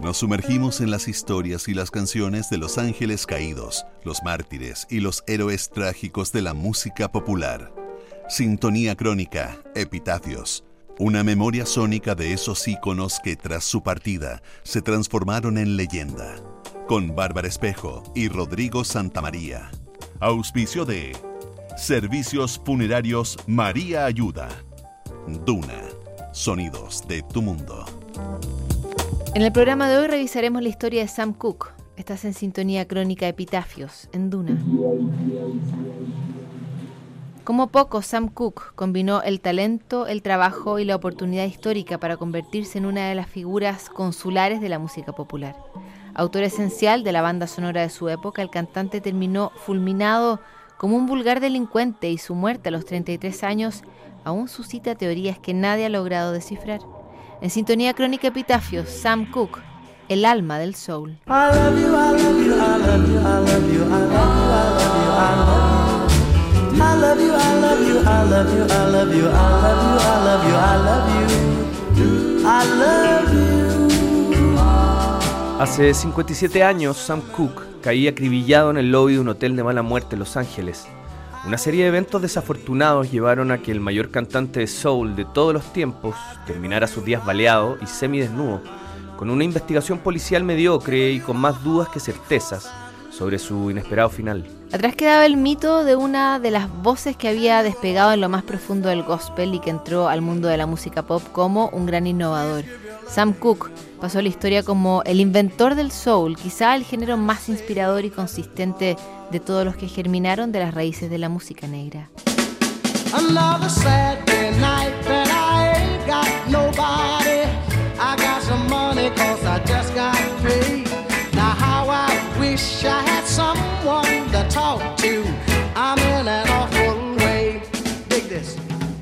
Nos sumergimos en las historias y las canciones de los ángeles caídos, los mártires y los héroes trágicos de la música popular. Sintonía crónica, epitafios. Una memoria sónica de esos íconos que tras su partida se transformaron en leyenda. Con Bárbara Espejo y Rodrigo Santamaría. Auspicio de Servicios Funerarios María Ayuda. Duna. Sonidos de tu mundo. En el programa de hoy revisaremos la historia de Sam Cooke. Estás en Sintonía Crónica Epitafios, en Duna. Como poco, Sam Cooke combinó el talento, el trabajo y la oportunidad histórica para convertirse en una de las figuras consulares de la música popular. Autor esencial de la banda sonora de su época, el cantante terminó fulminado como un vulgar delincuente y su muerte a los 33 años aún suscita teorías que nadie ha logrado descifrar. En Sintonía Crónica Epitafios, Sam Cooke, el alma del soul. Hace 57 años, Sam Cooke caía acribillado en el lobby de un hotel de mala muerte en Los Ángeles. Una serie de eventos desafortunados llevaron a que el mayor cantante de soul de todos los tiempos terminara sus días baleado y semidesnudo, con una investigación policial mediocre y con más dudas que certezas sobre su inesperado final. Atrás quedaba el mito de una de las voces que había despegado en lo más profundo del gospel y que entró al mundo de la música pop como un gran innovador. Sam Cooke pasó a la historia como el inventor del soul, quizá el género más inspirador y consistente de todos los que germinaron de las raíces de la música negra. Another Saturday night that I ain't got nobody. I got some money 'cause I just got paid. Now how I wish I had someone to talk to. I'm in an awful way. Dig this.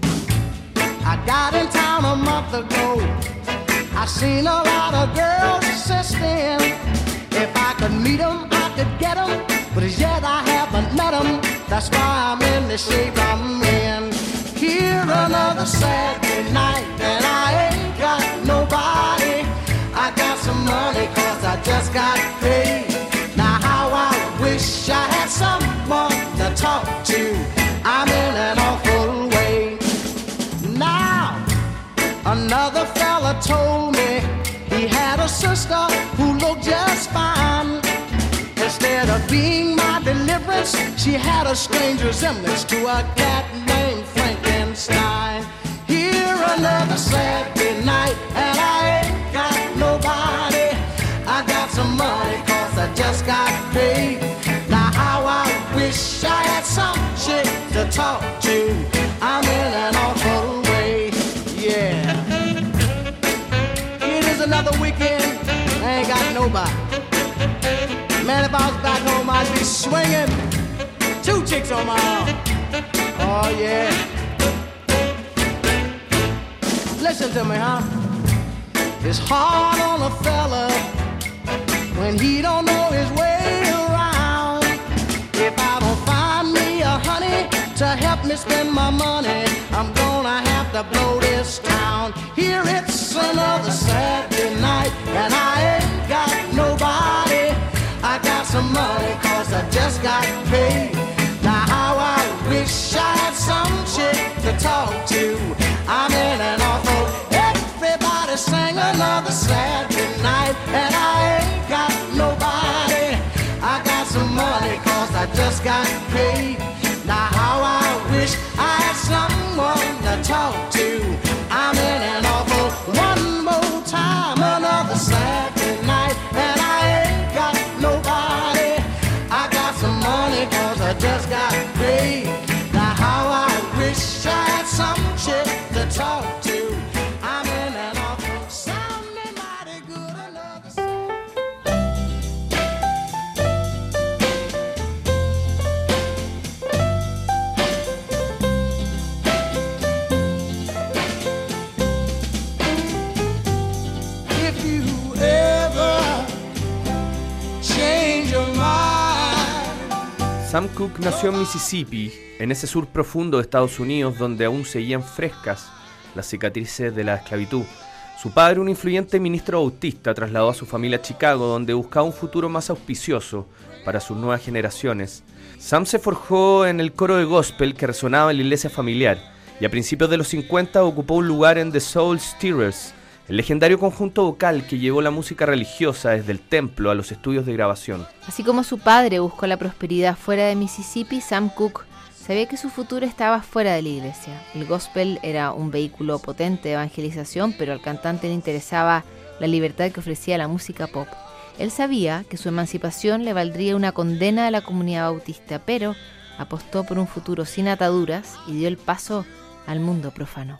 I got in town a month ago. I seen a lot of girls since then. If I could meet them, I could get them. But as yet I haven't met them. That's why I'm in the shape I'm in. Here another Saturday night and I ain't got nobody. I got some money 'cause I just got paid. Now how I wish I had someone to talk to. I'm in an awful way. Now another fella told me he had a sister who looked just fine. Instead of being my deliverance, she had a strange resemblance to a cat named Frankenstein. Here another Saturday night and I ain't got nobody. I got some money 'cause I just got paid. Now how I wish I had some chick to talk to. I'm in an awful way, yeah. It is another weekend, I ain't got nobody. Man, if I was back home, I'd be swinging 2 chicks on my arm. Oh, yeah. Listen to me, huh? It's hard on a fella when he don't know his way around. If I don't find me a honey to help me spend my money, I'm gonna have to blow this town. Here it's another Saturday night and I ain't got nobody. I got some money 'cause I just got paid. Now how I wish I had some chick to talk to. I'm in an awful. Everybody sang another Saturday night and I ain't got nobody. I got some money 'cause I just got paid. Now how I wish I had someone to talk to. I'm in an awful. One more time, another Saturday night and I ain't got nobody. I got some money 'cause I just got paid. Now how I wish I had some chick to talk to. I'm in an awful. Sounding mighty good, another If you ever change your mind. Sam Cooke nació en Mississippi, en ese sur profundo de Estados Unidos donde aún seguían frescas las cicatrices de la esclavitud. Su padre, un influyente ministro bautista, trasladó a su familia a Chicago, donde buscaba un futuro más auspicioso para sus nuevas generaciones. Sam se forjó en el coro de gospel que resonaba en la iglesia familiar y a principios de los 50 ocupó un lugar en The Soul Stirrers, el legendario conjunto vocal que llevó la música religiosa desde el templo a los estudios de grabación. Así como su padre buscó la prosperidad fuera de Mississippi, Sam Cooke sabía que su futuro estaba fuera de la iglesia. El gospel era un vehículo potente de evangelización, pero al cantante le interesaba la libertad que ofrecía la música pop. Él sabía que su emancipación le valdría una condena a la comunidad bautista, pero apostó por un futuro sin ataduras y dio el paso al mundo profano.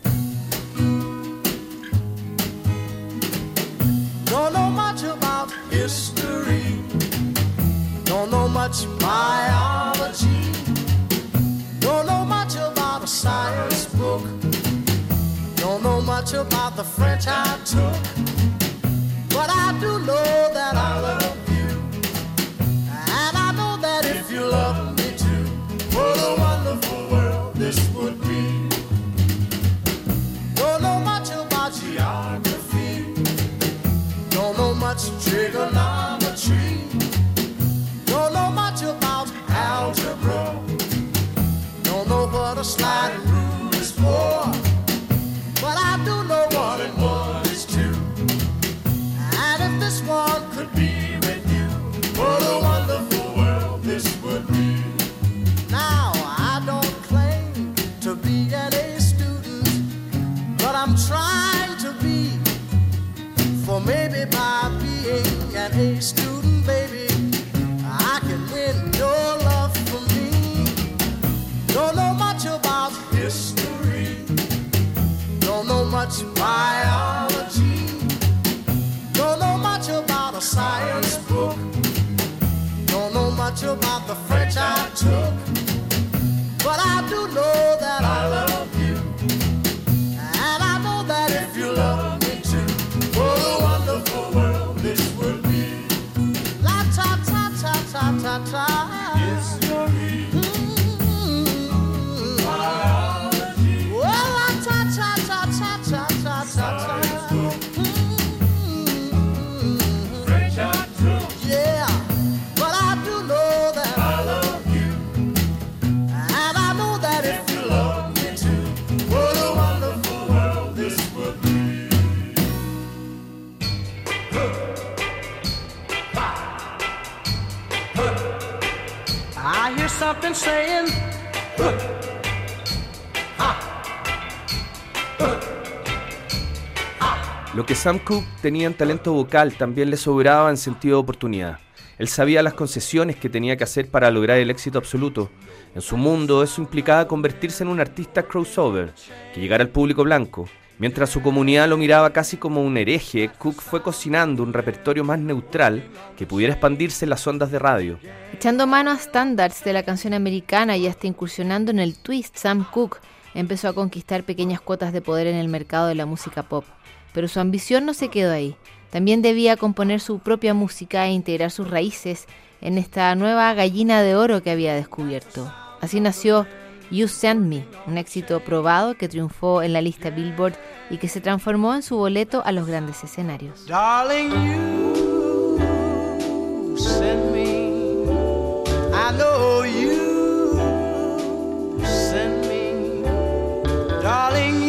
Don't know much about history, don't know much biology, don't know much about a science book, don't know much about the French I took, but I do know that I love you, and I know that if you love me too, what a wonderful world this would be. Don't know much about geography, don't know much trigonometry, don't know much about algebra, don't know what a sliding rule is for, but I do know 1 and 1 is 2. And if this one could be with you, what a wonderful world this would be. Now, I don't claim to be an A student, but I'm trying to be. For maybe by being an A student, baby, I can win your love for me. Don't know much about history, don't know much biology, don't know much about a science book, don't know much about the French I took, but I do know that I love you, and I know that if you love me too, what a wonderful world this would be. La ta ta ta ta ta ta. History, biology. Well, la ta ta ta ta ta ta ta ta. French I took. Yeah, but I do know that I love you, and I know that if you love me too, what a wonderful world this would be. I hear something saying, Lo que Sam Cooke tenía en talento vocal también le sobraba en sentido de oportunidad. Él sabía las concesiones que tenía que hacer para lograr el éxito absoluto. En su mundo eso implicaba convertirse en un artista crossover, que llegara al público blanco. Mientras su comunidad lo miraba casi como un hereje, Cooke fue cocinando un repertorio más neutral que pudiera expandirse en las ondas de radio. Echando mano a estándares de la canción americana y hasta incursionando en el twist, Sam Cooke empezó a conquistar pequeñas cuotas de poder en el mercado de la música pop. Pero su ambición no se quedó ahí. También debía componer su propia música e integrar sus raíces en esta nueva gallina de oro que había descubierto. Así nació You Send Me, un éxito probado que triunfó en la lista Billboard y que se transformó en su boleto a los grandes escenarios. darling, you send me. I know you send me. Darling,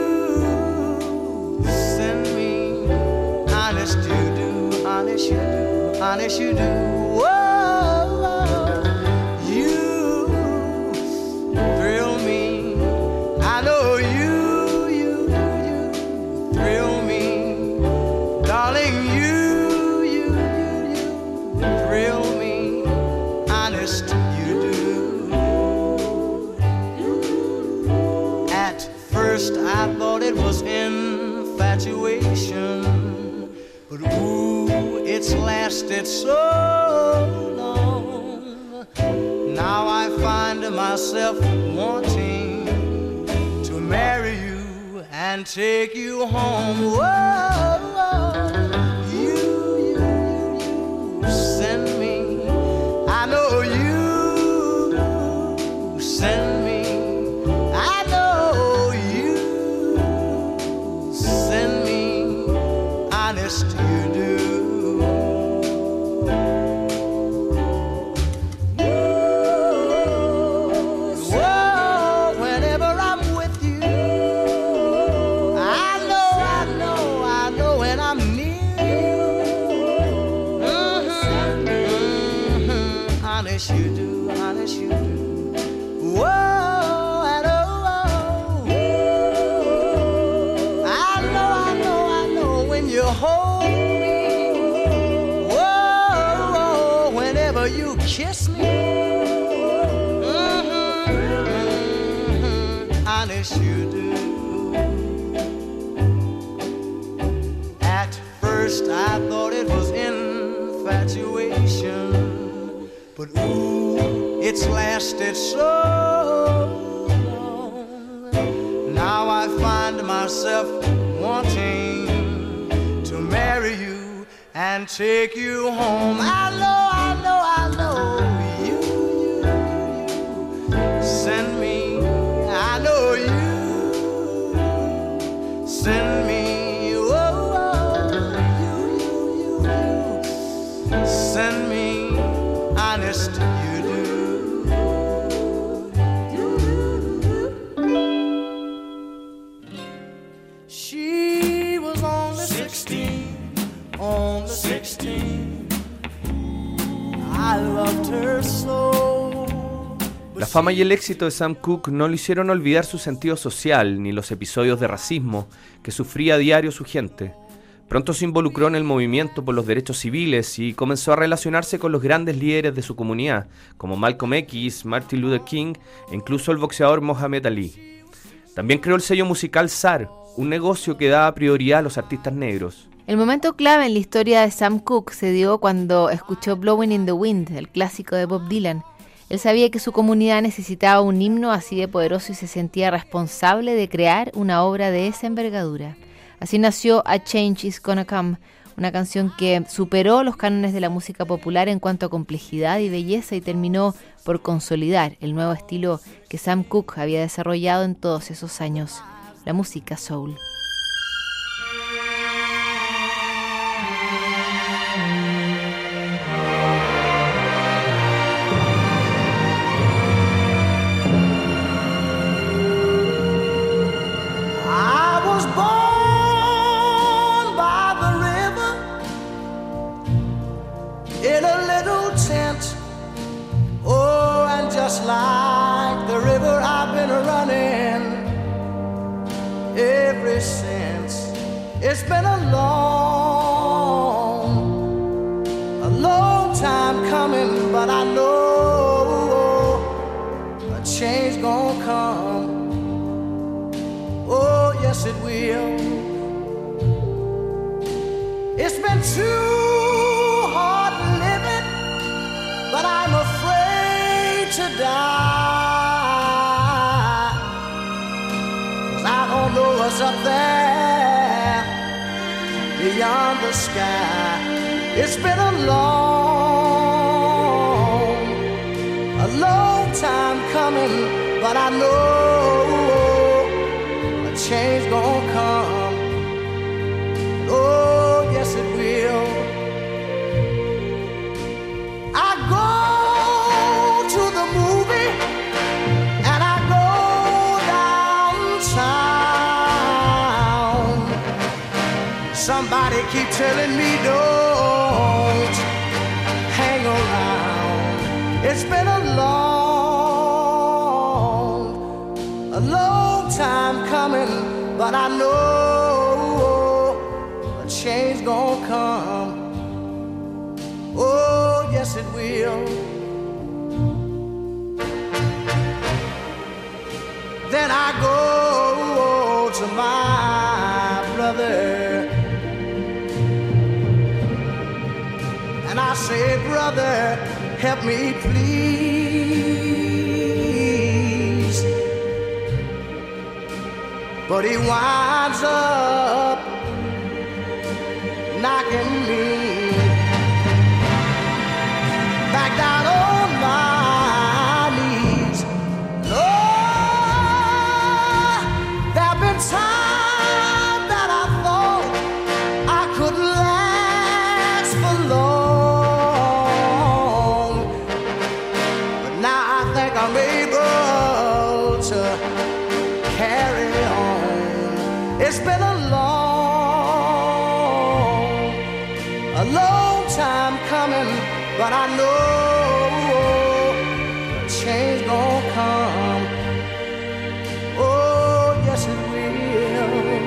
you send me. Honest you do, honest you do, honest you do. Whoa, you thrill me. I know you thrill me. Darling, you thrill me. Honest you do. At first I thought it was infatuation, but ooh, it's lasted so long. Now I find myself wanting to marry you and take you home. Whoa, you send me. I know you send me. I know you send me. honest you do. Whoa, whenever I'm with you, I know when I'm near you. Honest you do, honest you do. Whoa, and oh, I know when you hold me. Whoa, whenever you kiss me. Honest you do. At first I thought it was infatuation, but ooh, it's lasted so long. Now I find myself wanting to marry you and take you home. I know you send me. I know you send me. Oh, you send me. Honest you do. She was on the 16, on the 16. I loved her so. La fama y el éxito de Sam Cooke no le hicieron olvidar su sentido social ni los episodios de racismo que sufría a diario su gente. Pronto se involucró en el movimiento por los derechos civiles y comenzó a relacionarse con los grandes líderes de su comunidad, como Malcolm X, Martin Luther King e incluso el boxeador Muhammad Ali. También creó el sello musical SAR, un negocio que daba prioridad a los artistas negros. El momento clave en la historia de Sam Cooke se dio cuando escuchó Blowing in the Wind, el clásico de Bob Dylan. Él sabía que su comunidad necesitaba un himno así de poderoso y se sentía responsable de crear una obra de esa envergadura. Así nació A Change Is Gonna Come, una canción que superó los cánones de la música popular en cuanto a complejidad y belleza y terminó por consolidar el nuevo estilo que Sam Cooke había desarrollado en todos esos años, la música soul. Just like the river, I've been running ever since. It's been a long time coming, but I know a change gonna come. Oh, yes it will. It's been too hard living, but I'm afraid to die, 'cause I don't know what's up there beyond the sky. It's been a long time coming, but I know a change gonna come. Oh, yes it will. I go to the movie and I go downtown. Somebody keep telling me don't hang around. It's been a long time coming, but I know a change gonna come. Oh, yes it will. Then I go to my brother and I say, brother, help me please. But he winds up knocking me back down on my knees. Lord, there've been times that I thought I could laugh It's been a long time coming, but I know change gon' come. Oh, yes it will.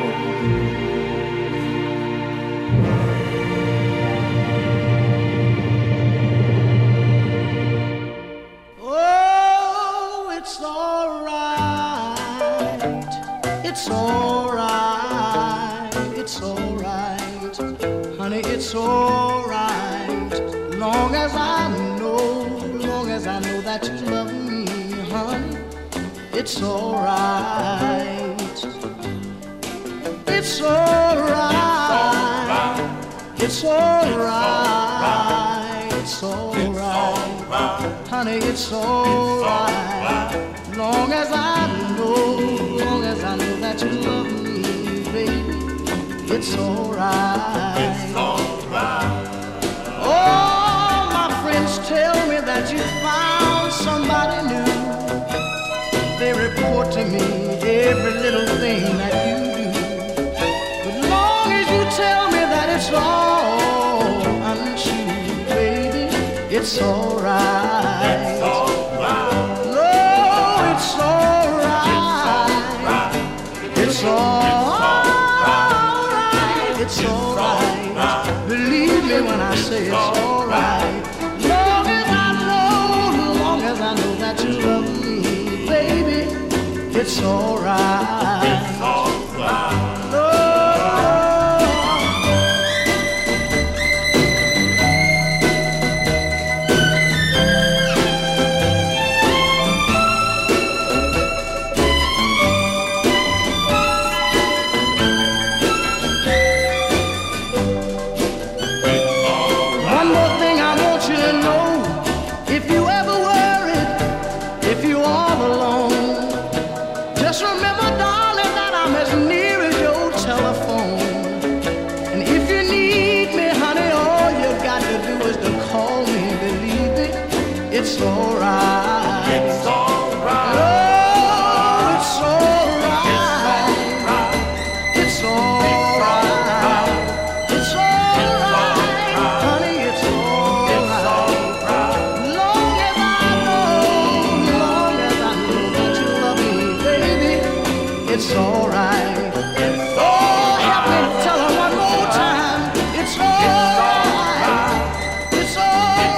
Oh, it's alright. It's alright. It's alright. Honey, it's alright. Long as I know that you love me, honey, it's alright. It's alright. It's alright. It's alright. Honey, it's alright. Long as I know that you love me, baby, it's alright. It's alright. Oh, my friends tell me that you found somebody new. They report to me every little thing that you do. But long as you tell me that it's all untrue, baby, it's alright. It's alright. No, it's alright. It's alright. It's alright. Believe me when I say it's alright. Long as I know that you love me, baby, it's alright. It's alright. It's alright. It's alright. Oh, it's alright. It's alright. It's alright. Honey, it's alright. Long as I know that you love me, baby, it's alright. Oh, help me tell her one more time. It's alright. It's alright.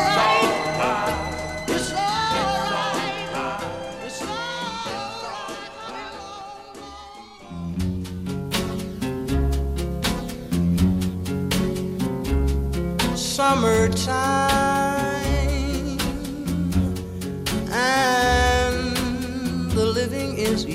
Summertime and the living is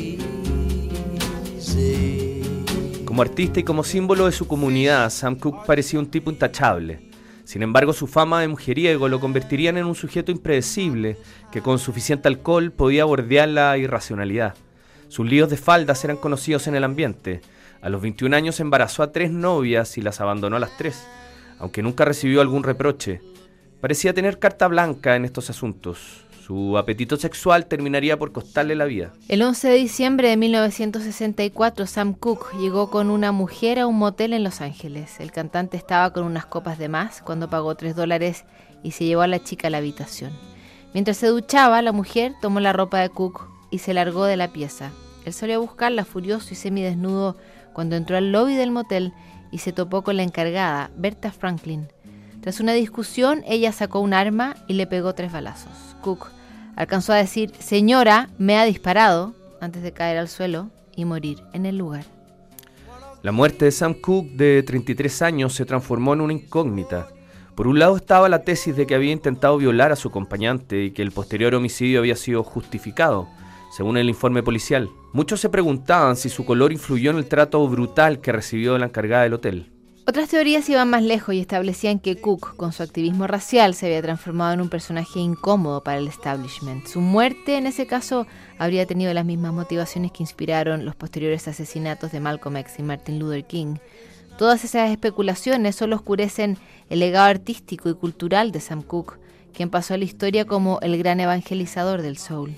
easy. Como artista y como símbolo de su comunidad, Sam Cooke parecía un tipo intachable. Sin embargo, su fama de mujeriego lo convertirían en un sujeto impredecible que con suficiente alcohol podía bordear la irracionalidad. Sus líos de faldas eran conocidos en el ambiente. A los 21 años embarazó a 3 novias y las abandonó a las 3. Aunque nunca recibió algún reproche, parecía tener carta blanca en estos asuntos. Su apetito sexual terminaría por costarle la vida. El 11 de diciembre de 1964, Sam Cooke llegó con una mujer a un motel en Los Ángeles. El cantante estaba con unas copas de más cuando pagó $3 y se llevó a la chica a la habitación. Mientras se duchaba, la mujer tomó la ropa de Cooke y se largó de la pieza. Él salió a buscarla furioso y semidesnudo cuando entró al lobby del motel y se topó con la encargada, Berta Franklin. Tras una discusión, ella sacó un arma y le pegó 3 balazos. Cooke alcanzó a decir, «Señora, me ha disparado», antes de caer al suelo y morir en el lugar. La muerte de Sam Cooke, de 33 años, se transformó en una incógnita. Por un lado estaba la tesis de que había intentado violar a su acompañante y que el posterior homicidio había sido justificado, según el informe policial. Muchos se preguntaban si su color influyó en el trato brutal que recibió de la encargada del hotel. Otras teorías iban más lejos y establecían que Cooke, con su activismo racial, se había transformado en un personaje incómodo para el establishment. Su muerte, en ese caso, habría tenido las mismas motivaciones que inspiraron los posteriores asesinatos de Malcolm X y Martin Luther King. Todas esas especulaciones solo oscurecen el legado artístico y cultural de Sam Cooke, quien pasó a la historia como el gran evangelizador del soul.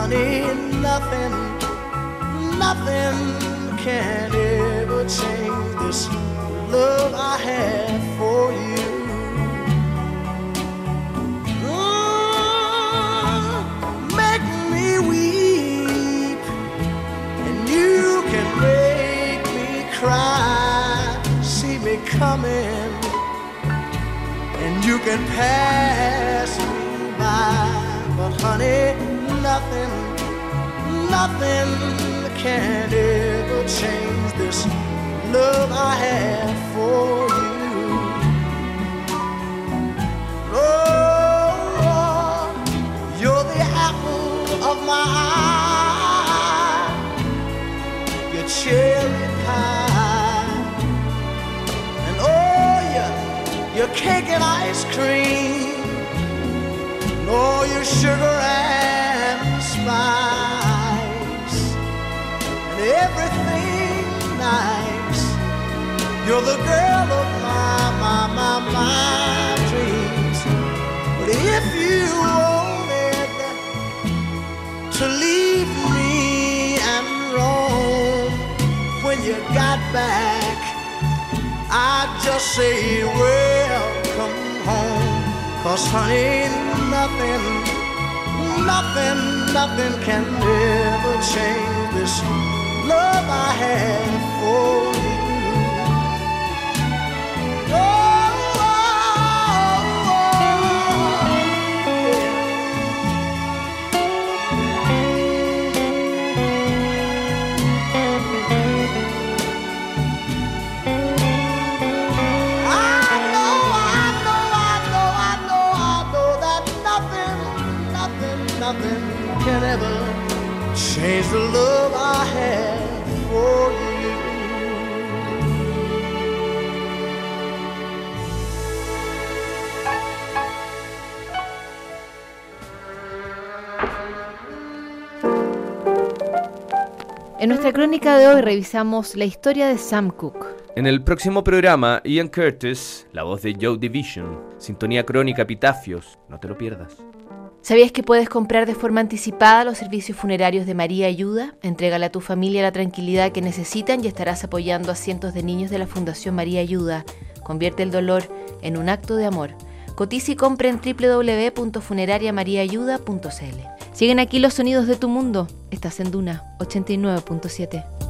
honey, nothing can ever change this love I have for you. Make me weep, and you can make me cry. See me coming, and you can pass me by. But honey, nothing can ever change this love I have for you. Oh, you're the apple of my eye, your cherry pie, and oh, your cake and ice cream, and all your sugar and spice, and everything nice. You're the girl of my dreams. But if you wanted to leave me and roam, when you got back, I'd just say welcome home. 'Cause honey, nothing can ever change this love I have for you. Oh, oh, oh, I know that nothing can ever change the love I have for you. En nuestra crónica de hoy revisamos la historia de Sam Cooke. En el próximo programa, Ian Curtis, la voz de Joy Division, Sintonía Crónica, Epitafios, no te lo pierdas. ¿Sabías que puedes comprar de forma anticipada los servicios funerarios de María Ayuda? Entrégale a tu familia la tranquilidad que necesitan y estarás apoyando a cientos de niños de la Fundación María Ayuda. Convierte el dolor en un acto de amor. Cotiza y compra en www.funerariamariaayuda.cl. Siguen aquí los sonidos de tu mundo. Estás en Duna 89.7.